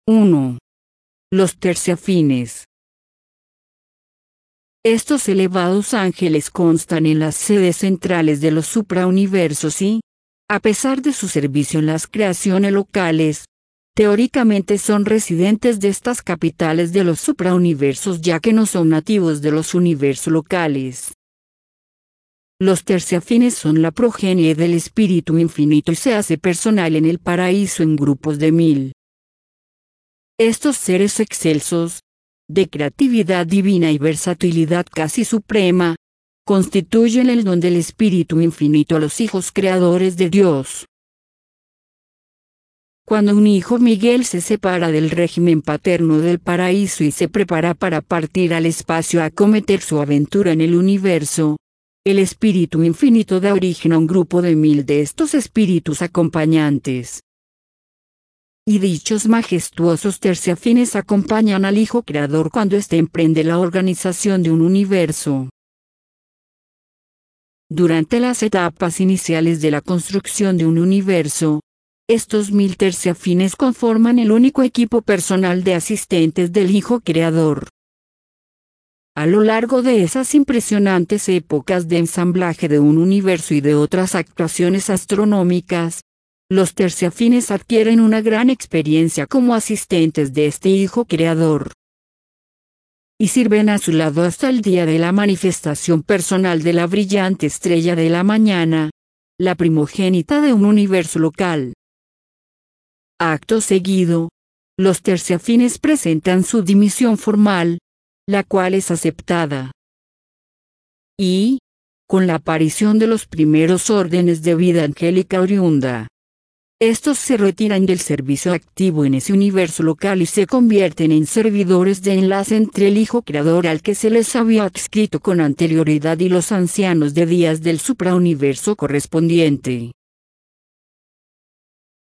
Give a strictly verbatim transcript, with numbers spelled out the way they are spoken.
uno. Los terciafines. Estos elevados ángeles constan en las sedes centrales de los suprauniversos y, a pesar de su servicio en las creaciones locales, teóricamente son residentes de estas capitales de los suprauniversos ya que no son nativos de los universos locales. Los terciafines son la progenie del espíritu infinito y se hace personal en el paraíso en grupos de mil. Estos seres excelsos, de creatividad divina y versatilidad casi suprema, constituyen el don del espíritu infinito a los hijos creadores de Dios. Cuando un hijo Miguel se separa del régimen paterno del paraíso y se prepara para partir al espacio a acometer su aventura en el universo, el espíritu infinito da origen a un grupo de mil de estos espíritus acompañantes. Y dichos majestuosos terciafines acompañan al Hijo Creador cuando éste emprende la organización de un universo. Durante las etapas iniciales de la construcción de un universo, estos mil terciafines conforman el único equipo personal de asistentes del Hijo Creador. A lo largo de esas impresionantes épocas de ensamblaje de un universo y de otras actuaciones astronómicas, los terciafines adquieren una gran experiencia como asistentes de este Hijo Creador. Y sirven a su lado hasta el día de la manifestación personal de la brillante estrella de la mañana, la primogénita de un universo local. Acto seguido, los terciafines presentan su dimisión formal, la cual es aceptada. Y, con la aparición de los primeros órdenes de vida angélica oriunda, estos se retiran del servicio activo en ese universo local y se convierten en servidores de enlace entre el Hijo Creador al que se les había adscrito con anterioridad y los ancianos de días del suprauniverso correspondiente.